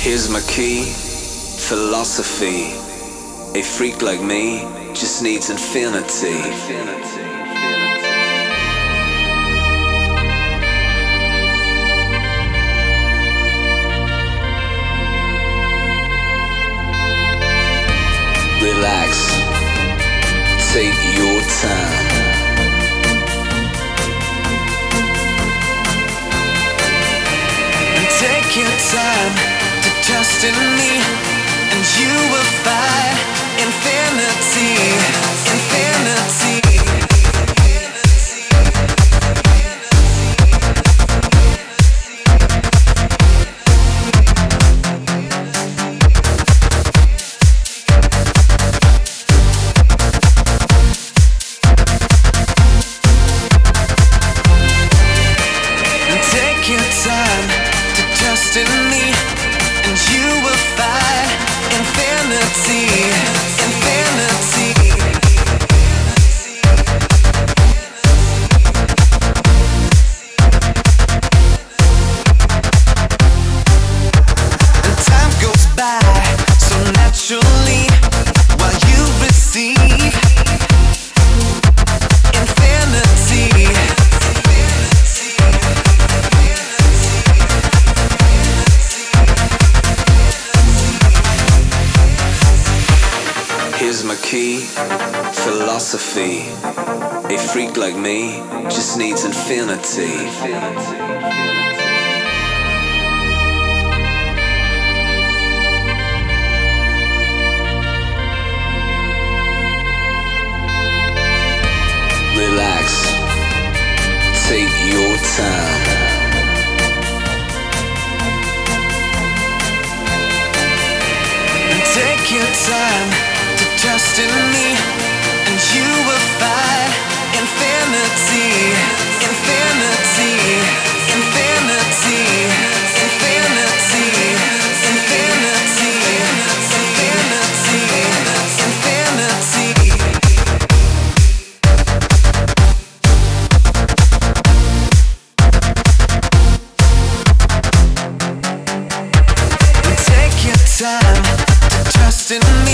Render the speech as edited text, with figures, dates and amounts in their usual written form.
Here's my key, philosophy. A freak like me just needs infinity. Relax, take your time. Take your time to trust in me, and you will find infinity, infinity. Take your time to trust in me, and you will find infinity, infinity. And time goes by so naturally while you receive infinity. Here's my key, philosophy. A freak like me just needs infinity. Relax, take your time. Take your time to trust in me, and you will find infinity, infinity, infinity, infinity, infinity, infinity, infinity. Take your time to trust in me.